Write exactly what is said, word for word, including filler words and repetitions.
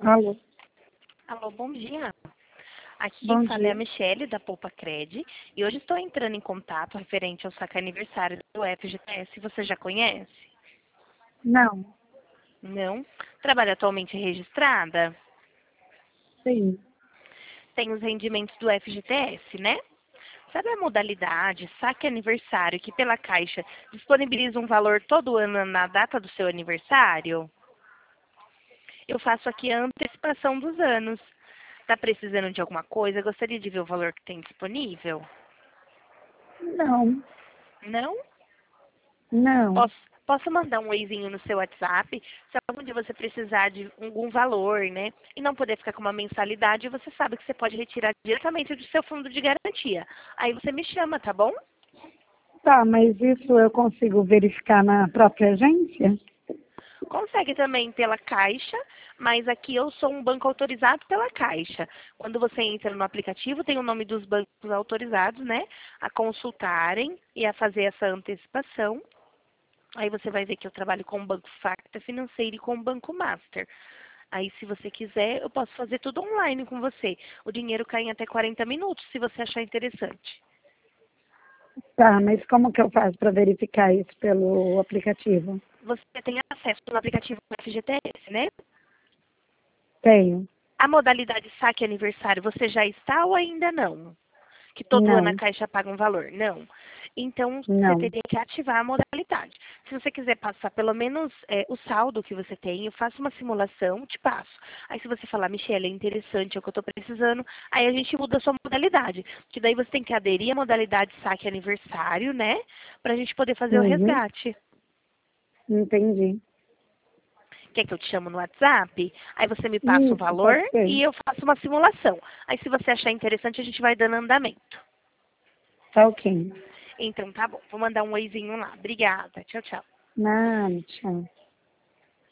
Alô, Alô, bom dia. Aqui quem bom fala é a dia. Michele, da Poupa Cred, e hoje estou entrando em contato referente ao saque aniversário do F G T S. Você já conhece? Não, Não? Trabalha atualmente registrada? sim. Tem os rendimentos do F G T S, né? Sabe a modalidade saque aniversário que pela Caixa disponibiliza um valor todo ano na data do seu aniversário? Eu faço aqui a antecipação dos anos. Está precisando de alguma coisa? Gostaria de ver o valor que tem disponível? Não, Não? não. Posso, posso mandar um oizinho no seu WhatsApp, se algum dia você precisar de algum valor, né? E não poder ficar com uma mensalidade, você sabe que você pode retirar diretamente do seu fundo de garantia. Aí você me chama, tá bom? Tá, mas isso eu consigo verificar na própria agência? Consegue também pela Caixa, mas aqui eu sou um banco autorizado pela Caixa. Quando você entra no aplicativo, tem o nome dos bancos autorizados, né? A consultarem e a fazer essa antecipação. Aí você vai ver que eu trabalho com o Banco Facta Financeiro e com o Banco Master. Aí, se você quiser, eu posso fazer tudo online com você. O dinheiro cai em até quarenta minutos, se você achar interessante. Tá, mas como que eu faço para verificar isso pelo aplicativo? Você tem acesso no aplicativo do F G T S, né? Tenho. A modalidade saque aniversário, você já está ou ainda não? Que todo ano a Não, Caixa paga um valor? Não. Então, você não. teria que ativar a modalidade. Se você quiser passar pelo menos é, o saldo que você tem, eu faço uma simulação, te passo. Aí, se você falar, Michelle, é interessante, é o que eu estou precisando, aí a gente muda a sua modalidade. Que daí você tem que aderir à modalidade saque aniversário, né? Para a gente poder fazer o Uhum, resgate. entendi. Quer que eu te chamo no WhatsApp? Aí você me passa o Isso, valor pode ser. e eu faço uma simulação. Aí, se você achar interessante, a gente vai dando andamento. Tá ok. Então, tá bom. Vou mandar um oizinho lá. Obrigada. Tchau, tchau. Nada, tchau.